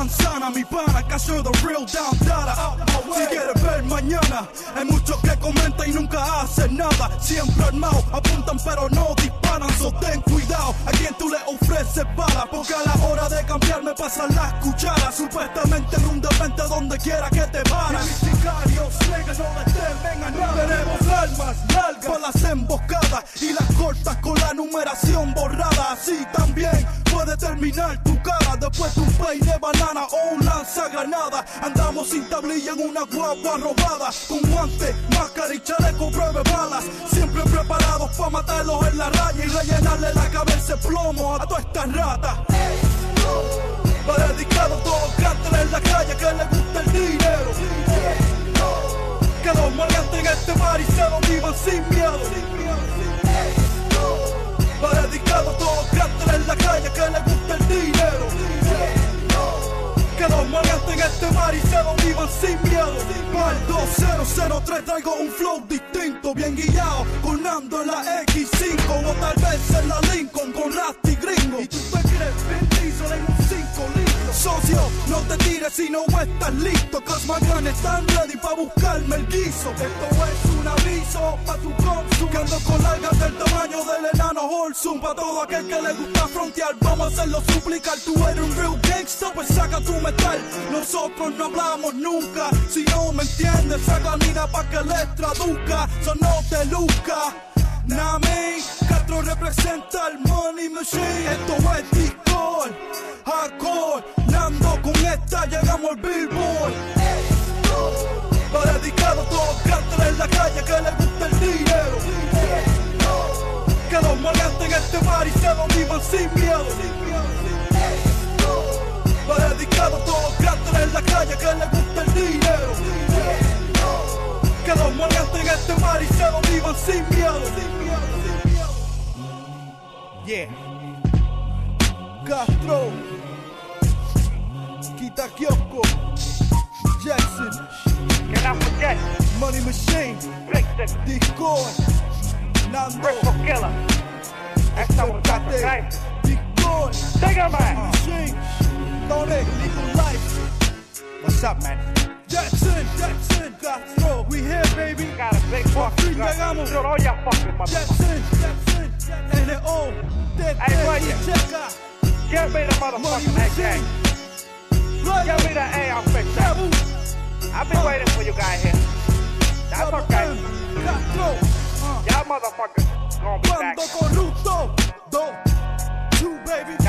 manzana, mi pana, que soy the real down data. Si quieres ver mañana, hay muchos que comentan y nunca hacen nada. Siempre armados, apuntan pero no disparan. So ten cuidado a quien tú le ofreces bala, porque a la hora de cambiar me pasan las cucharas. Supuestamente en un demente donde quiera que te paran. Y mis sicarios, niggas, no les temen a nada. Tenemos armas largas para las emboscadas y las cortas con la numeración borrada. Así también puede terminar tu cara después de un pay de banana o un lanzagranada. Andamos sin tablilla en una guagua robada, con guantes, máscara y chaleco pruebe balas. Siempre preparados para matarlos en la raya y rellenarle la cabeza de plomo a todas estas ratas. Va dedicado a todos los cárteles en la calle que les gusta el dinero. Que los maleantes en este mar y se lo vivan sin miedo. Va dedicado a todos los cárteles en la calle que les gusta el dinero. Que los maleantes en este mar y se lo vivan sin miedo. Para el 2003 traigo un flow distinto, bien guiado, con Nando en la X5 o tal vez en la Lincoln con Rasty Gringo. Y tú te crees Vin Diesel en un 5 litros. Socio, no te tires si no estás listo, cause my gun están ready pa' buscarme el guiso. Esto es un aviso pa' tu consumo, que ando con largas del tamaño del enano Holsum. Pa' todo aquel que le gusta frontear, vamos a hacerlo suplicar. Tú eres un real gangsta, pues saca tu metal. Nosotros no hablamos nunca, si no me entiendes, saca mira pa' que les traduzca. So no te luzca, Nami, Castro representa el money machine. Esto es Discord, hardcore, Nando con esta llegamos al Billboard. Va dedicado a todos los cárteles en la calle que les gusta el dinero. Que los maleantes en este mar y se lo vivan sin miedo. Va dedicado a todos los cárteles en la calle que les gusta el dinero. Que los maleantes en este mar y se lo vivan sin miedo. Yeah. Castro, Quita Kiosco, Jackson, Cannot forget, Money Machine, Vixen, Discord, Nando, Bristol Killer. Esta muchacha, okay? Discord, Digga, man. Machine, Tone, Legal Life. What's up, man? Jackson, Castro, we here, baby. Got a big fucking gun. llegamos. Shoot all your fucking motherfuckers. Jackson, N.O. Hey, Roger. Checa, Give me the Money motherfucking Machine. AK. Give me the AR picture. I've been waiting for you guys here. That's okay. Castro, Y'all motherfuckers gonna be back. Cuando corrupto, 2, 2, baby.